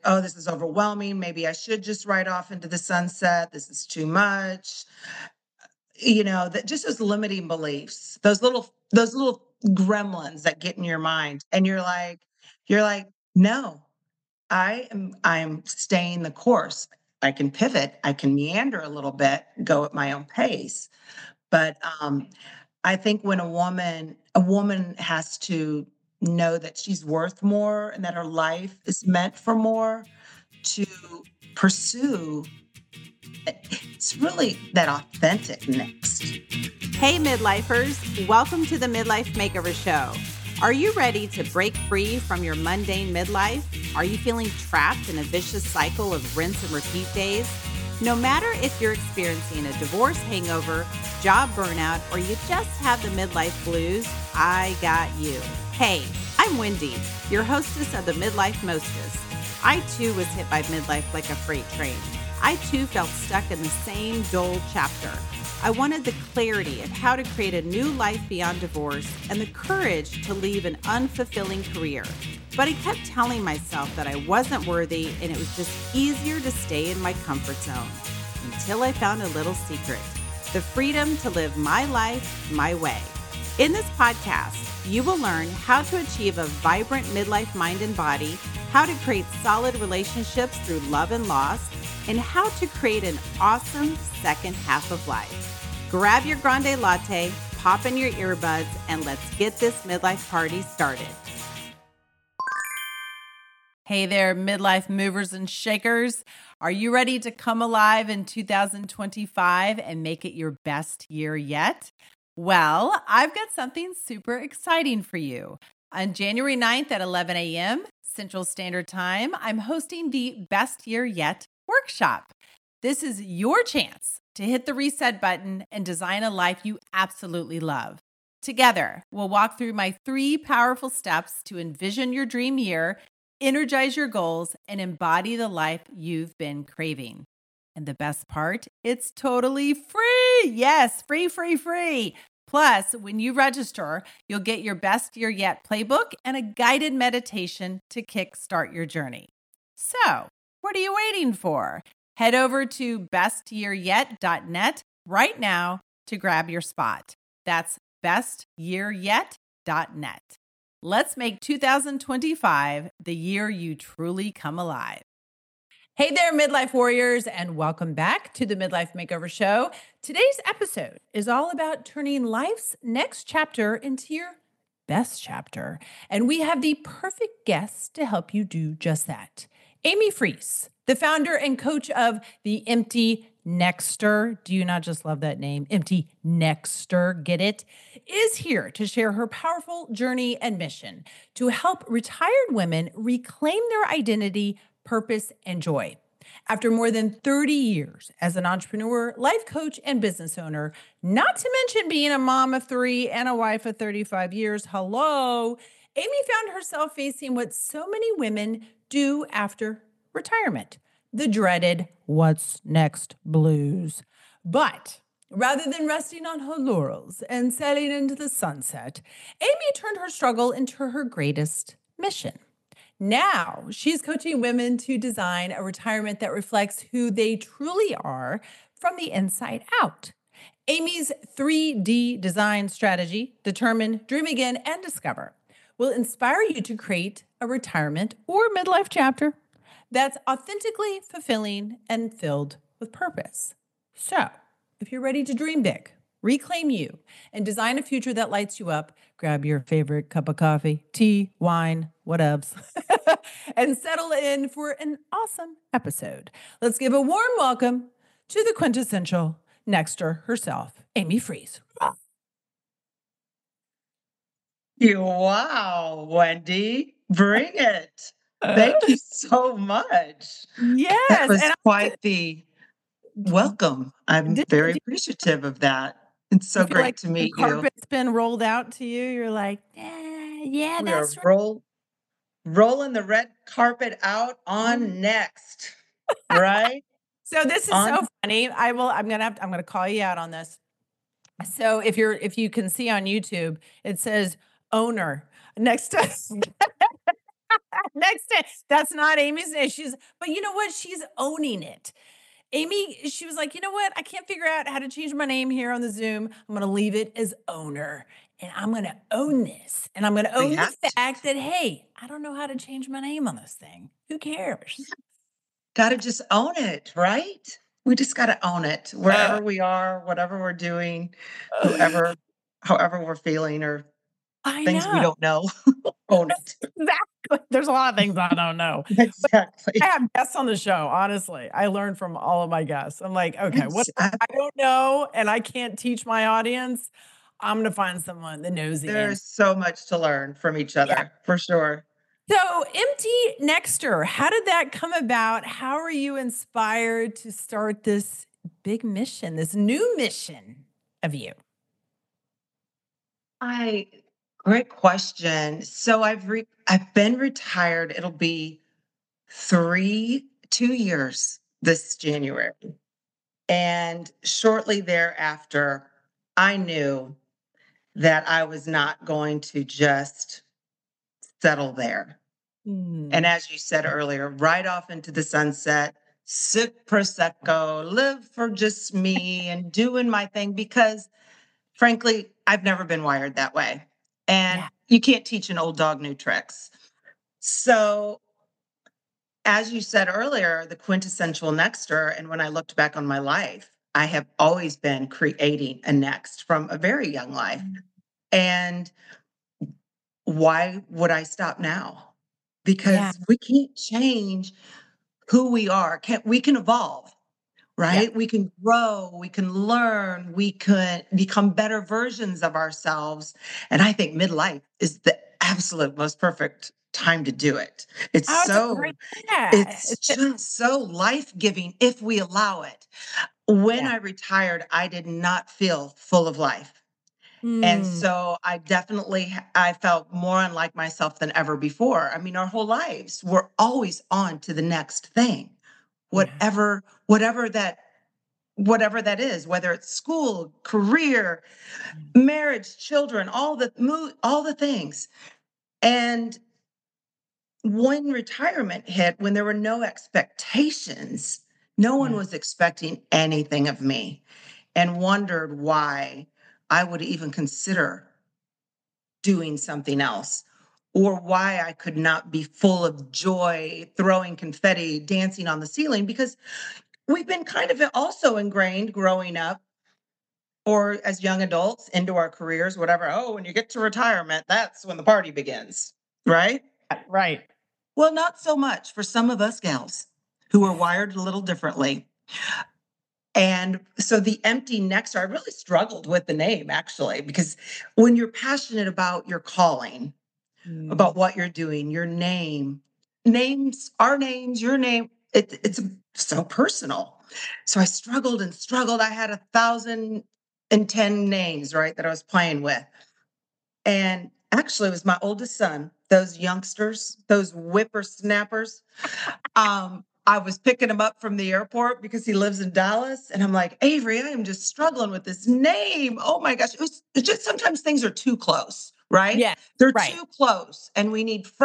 oh, this is overwhelming. Maybe I should just ride off into the sunset. This is too much. That just those limiting beliefs, those little gremlins that get in your mind. And you're like, no, I'm staying the course. I can pivot, I can meander a little bit, go at my own pace. But I think when a woman has to know that she's worth more and that her life is meant for more to pursue, it's really that authentic next. Hey, midlifers, welcome to the Midlife Makeover Show. Are you ready to break free from your mundane midlife? Are you feeling trapped in a vicious cycle of rinse and repeat days? No matter if you're experiencing a divorce hangover, job burnout, or you just have the midlife blues, I got you. Hey, I'm Wendy, your hostess of the Midlife Mostess. I too was hit by midlife like a freight train. I too felt stuck in the same dull chapter. I wanted the clarity of how to create a new life beyond divorce and the courage to leave an unfulfilling career. But I kept telling myself that I wasn't worthy and it was just easier to stay in my comfort zone until I found a little secret, the freedom to live my life my way. In this podcast, you will learn how to achieve a vibrant midlife mind and body, how to create solid relationships through love and loss, and how to create an awesome second half of life. Grab your grande latte, pop in your earbuds, and let's get this midlife party started. Hey there, midlife movers and shakers. Are you ready to come alive in 2025 and make it your best year yet? Well, I've got something super exciting for you. On January 9th at 11 a.m. Central Standard Time, I'm hosting the Best Year Yet workshop. This is your chance to hit the reset button and design a life you absolutely love. Together, we'll walk through my 3 powerful steps to envision your dream year, energize your goals, and embody the life you've been craving. And the best part, it's totally free. Yes, free. Plus, when you register, you'll get your Best Year Yet playbook and a guided meditation to kickstart your journey. So, what are you waiting for? Head over to bestyearyet.net right now to grab your spot. That's bestyearyet.net. Let's make 2025 the year you truly come alive. Hey there, midlife warriors, and welcome back to the Midlife Makeover Show. Today's episode is all about turning life's next chapter into your best chapter. And we have the perfect guest to help you do just that. Amy Freese, the founder and coach of the Empty Nexter. Do you not just love that name? Empty Nexter, get it? Is here to share her powerful journey and mission to help retired women reclaim their identity, purpose, and joy. After more than 30 years as an entrepreneur, life coach, and business owner, not to mention being a mom of 3 and a wife of 35 years, Amy found herself facing what so many women do after retirement, the dreaded what's next blues. But rather than resting on her laurels and sailing into the sunset, Amy turned her struggle into her greatest mission. Now she's coaching women to design a retirement that reflects who they truly are from the inside out. Amy's 3D design strategy, Determine, Dream Again, and Discover, will inspire you to create a retirement or midlife chapter that's authentically fulfilling and filled with purpose. So, if you're ready to dream big, reclaim you, and design a future that lights you up, grab your favorite cup of coffee, tea, wine, whatevs, and settle in for an awesome episode. Let's give a warm welcome to the quintessential Nexter herself, Amy Freese. Wow, Wendy, bring it. Thank you so much. Yes. That was quite the welcome. I'm very appreciative of that. It's so great like to meet the carpet's been rolled out to you. You're like, yeah, you. We that's are rolling the red carpet out on next, right? So this is so funny. I'm gonna call you out on this. So if you can see on YouTube, it says owner next to Next day, that's not Amy's name. But you know what? She's owning it. Amy, she was like, you know what? I can't figure out how to change my name here on the Zoom. I'm going to leave it as owner and I'm going to own this. And I'm going to We own the have to. fact that, hey, I don't know how to change my name on this thing. Who cares? Gotta just own it, right? We just gotta own it Uh, wherever we are, whatever we're doing, whoever however we're feeling or I things we know. don't know. Own it. Exactly. There's a lot of things I don't know. But I Exactly. have guests on the show, honestly. I learn from all of my guests. I'm like, okay, what Exact I don't know and I can't teach my audience, I'm gonna find someone that knows the answer. There's so much to learn from each Yeah. other, for sure. So, Empty Nexter, how did that come about? How are you inspired to start this big mission, this new mission of you? I Great question. So I've been retired. It'll be 2 years this January. And shortly thereafter, I knew that I was not going to just settle there. And Mm, as you said earlier, right off into the sunset, sip prosecco, live for just me and doing my thing because frankly, I've never been wired that way. And yeah. you can't teach an old dog new tricks. So, as you said earlier, the quintessential nexter, and when I looked back on my life, I have always been creating a next from a very young life. Mm, And why would I stop now? yeah. Because we can't change who we are. We can evolve, Yeah. right? We can grow, we can learn, we can become better versions of ourselves. And I think midlife is the absolute most perfect time to do it. It's Oh, it's a great so yeah. it's just so life-giving if we allow it. When Yeah. I retired, I did not feel full of life. And Mm, so I definitely I felt more unlike myself than ever before. I mean, our whole lives, we're always on to the next thing. yeah. Whatever that is, whether it's school, career, Yeah. marriage, children, all the things. And when retirement hit, when there were no expectations, no one Yeah. was expecting anything of me and wondered why I would even consider doing something else or why I could not be full of joy, throwing confetti, dancing on the ceiling, because we've been kind of also ingrained growing up or as young adults into our careers, whatever. Oh, when you get to retirement, that's when the party begins, right? Right. Well, not so much for some of us gals who are wired a little differently. And so the empty nexter, I really struggled with the name actually, because when you're passionate about your calling, Mm, about what you're doing, your name, names, our names, your name, it's so personal. So I struggled and struggled. I had 1,010 names, right, that I was playing with. And actually, it was my oldest son, those youngsters, those whippersnappers. I was picking him up from the airport because he lives in Dallas. And I'm like, Avery, I am just struggling with this name. Oh my gosh. It's just sometimes things are too close, right? yeah. They're Right. too close. And we need